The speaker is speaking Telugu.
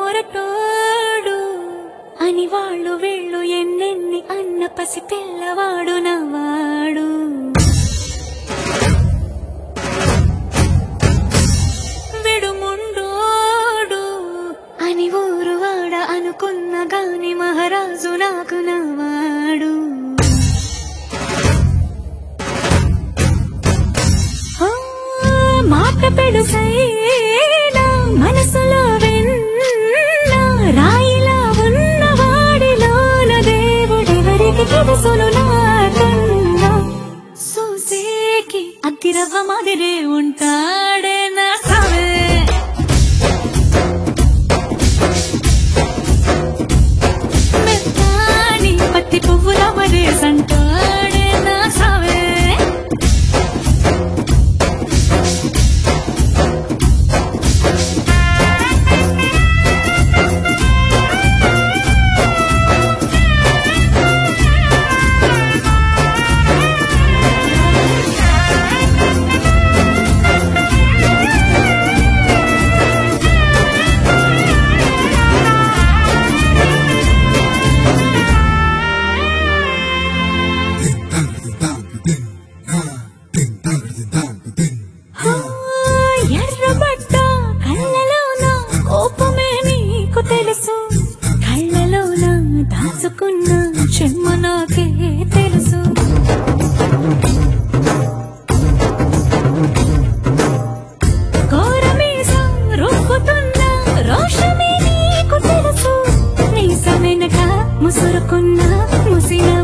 మొరటోడు అని వాళ్ళు వీళ్ళు ఎన్నెన్ని అన్న పసి పిల్లవాడు నవ్వాడు. విడుముండోడు అని ఊరు వాడ అనుకున్న గాని మహారాజు నాకు నవ్వాడు. మాట పెడుసైనా మనసులో వెన్నా రాయిలా ఉన్నవాడిలోన దేవుడెవరికి తెలుసును నాకన్నా. సూసేకి అగ్గిరవ్వ మాదిరే ఉంటాడే నా సావే. మెత్తాని పత్తి పువ్వుల మరేసంటాడే నా సావే. ఎర్రబడ్డ కళ్ళలోన కోపమే నీకు తెలుసు, కళ్ళలోన దాచుకున్న చెమ్మ నాకే తెలుసు. ఘోరమీసం రుక్కుతున్న రోషమే నీకు తెలుసు, నీ సమేనక ముసురుకున్న ముసిన